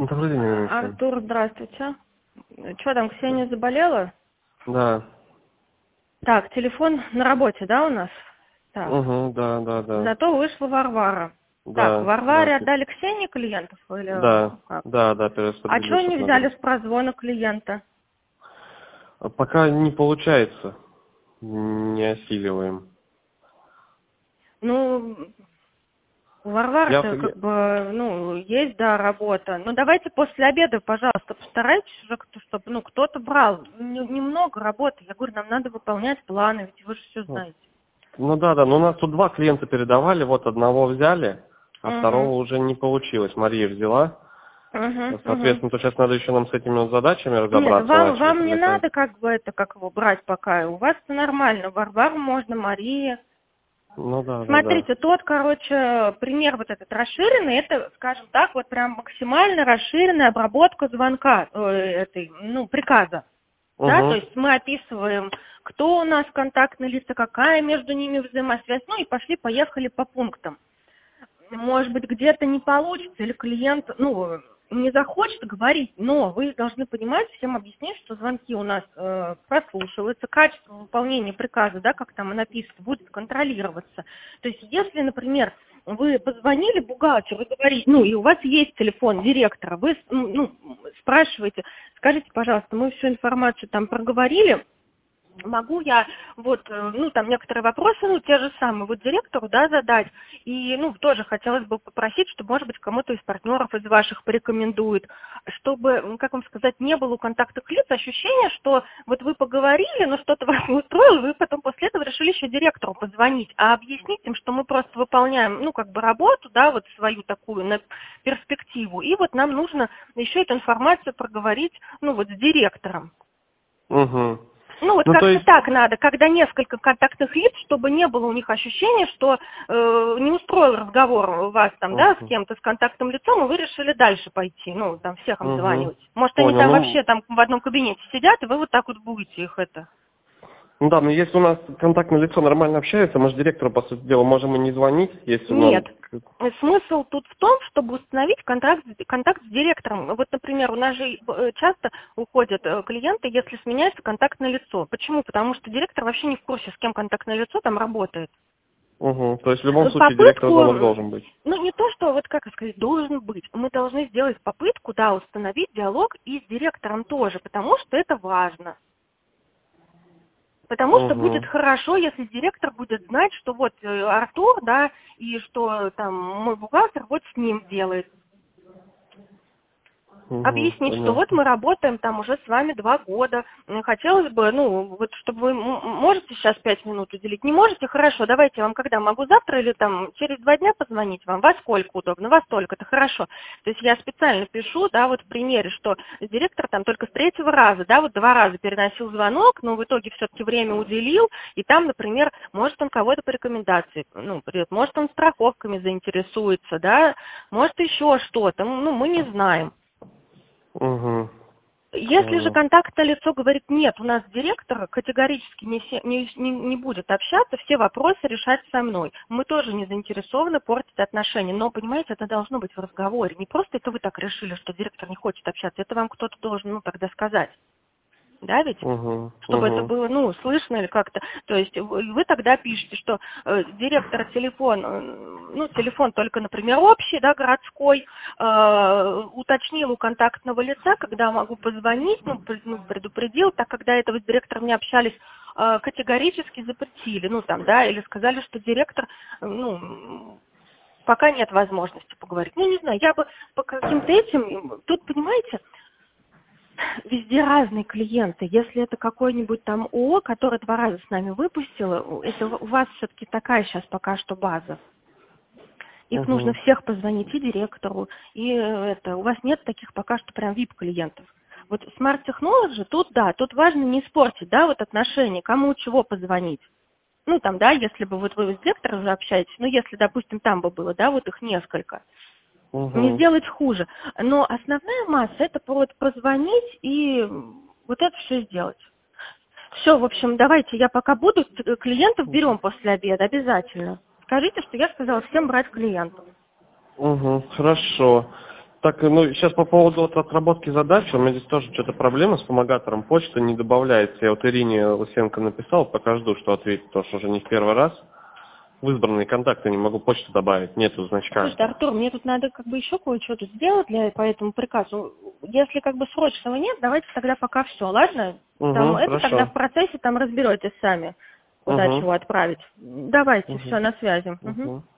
Добрый день, Алексей. Артур, здравствуйте. Что там, Ксения заболела? Да. Так, телефон на работе, да, у нас? Так. Угу, да. Зато вышла Варвара. Так, Да, Варваре отдали Ксении клиентов или да, как? да, А перераспределил, чего не чтоб на взяли друг. с прозвона клиента? Пока не получается. Не осиливаем. Ну, у Я, Варвары-то как бы, есть, да, работа. Ну, давайте после обеда, пожалуйста, постарайтесь уже, чтобы, кто-то брал. Немного работы. Я говорю, нам надо выполнять планы, ведь вы же все знаете. да, но у нас тут два клиента передавали, вот одного взяли, а Угу. второго уже не получилось. Мария взяла. Угу. Соответственно, то сейчас надо еще нам с этими вот задачами Нет, разобраться, вам не начать. надо как его брать пока. У вас это нормально. Варвару можно, Мария. Ну да. Смотрите, пример вот этот расширенный, это, скажем так, вот прям максимально расширенная обработка звонка, приказа. Да, то Угу. есть мы описываем, кто у нас контактные лица, какая между ними взаимосвязь, и пошли-поехали по пунктам. Может быть, где-то не получится, или клиент, не захочет говорить, но вы должны понимать, всем объяснить, что звонки у нас прослушиваются, качество выполнения приказа, да, как там и написано, будет контролироваться. То есть, если, например, вы позвонили бухгалтеру и говорите, и у вас есть телефон директора, вы, спрашиваете, скажите, пожалуйста, мы всю информацию там проговорили, могу я там некоторые вопросы, те же самые, директору, да, задать. И, тоже хотелось бы попросить, чтобы, может быть, кому-то из партнеров из ваших порекомендует, чтобы, как вам сказать, не было у контактных лиц ощущения, что вот вы поговорили, но что-то вас не устроило, вы потом после этого решили еще директору позвонить, а объяснить им, что мы просто выполняем, работу, да, свою такую на перспективу, и нам нужно еще эту информацию проговорить, с директором. Угу. То Как-то есть, так надо, когда несколько контактных лиц, чтобы не было у них ощущения, что не устроил разговор вас там, да, с кем-то, с контактным лицом, и вы решили дальше пойти, всех обзванивать. Может, они там понял. вообще там в одном кабинете сидят, и вы вот так вот будете их это... Но если у нас контактное лицо нормально общается, мы же директору, по сути дела, можем и не звонить, если Нет. Смысл тут в том, чтобы установить контакт с директором. Например, у нас же часто уходят клиенты, если сменяется контактное лицо. Почему? Потому что директор вообще не в курсе, с кем контактное лицо там работает. То есть в любом случае директор звонок должен быть. Не то, что, должен быть. Мы должны сделать попытку, да, установить диалог и с директором тоже, потому что это важно. Потому что будет хорошо, если директор будет знать, что Артур, да, и что там мой бухгалтер с ним делает. Объяснить, что Понятно. мы работаем там уже с вами 2 года. Хотелось бы, чтобы вы можете сейчас 5 минут уделить. Не можете? Хорошо, давайте я вам когда могу завтра или там через 2 дня позвонить вам? Во сколько удобно? Во столько, это хорошо. То есть я специально пишу, да, в примере, что директор там только с 3-го раза, да, 2 раза переносил звонок, но в итоге все-таки время уделил, и там, например, может он кого-то по рекомендации, придет, может он страховками заинтересуется, да, может еще что-то, мы не знаем. Если же контактное лицо говорит, нет, у нас директор категорически не будет общаться, все вопросы решать со мной. Мы тоже не заинтересованы портить отношения, но, понимаете, это должно быть в разговоре. Не просто это вы так решили, что директор не хочет общаться, это вам кто-то должен, тогда сказать. Да, ведь? Чтобы это было, слышно или как-то. То есть вы тогда пишете, что директор телефон только, например, общий, да, городской, уточнил у контактного лица, когда могу позвонить, предупредил, так когда этого с директором не общались, категорически запретили, или сказали, что директор, пока нет возможности поговорить. Не знаю, я бы по каким-то этим, тут, понимаете, везде разные клиенты. Если это какой-нибудь там ООО, который 2 раза с нами выпустила, это у вас все-таки такая сейчас пока что база. Их нужно всех позвонить и директору, и у вас нет таких пока что прям VIP-клиентов. Smart Technology, тут важно не испортить, да, отношения, кому чего позвонить. Если бы вы с директором уже общаетесь, если, допустим, там бы было, да, их несколько. Не сделать хуже. Но основная масса – это позвонить и это все сделать. Все, в общем, давайте, я пока буду, клиентов берем после обеда обязательно. Скажите, что я сказала всем брать клиентов. Хорошо. Так, ну, сейчас по поводу вот отработки задач, у меня здесь тоже что-то проблема с помогатором, почта не добавляется. Я вот Ирине Лысенко написал, пока жду, что ответит, потому что уже не в первый раз. В избранные контакты не могу почту добавить, нету значка. Слушайте, Артур, мне тут надо как бы еще кое-что тут сделать по этому приказу. Если как бы срочного нет, давайте тогда пока все, ладно? Там это Хорошо. тогда в процессе там разберетесь сами, куда чего отправить. Давайте, все, на связи.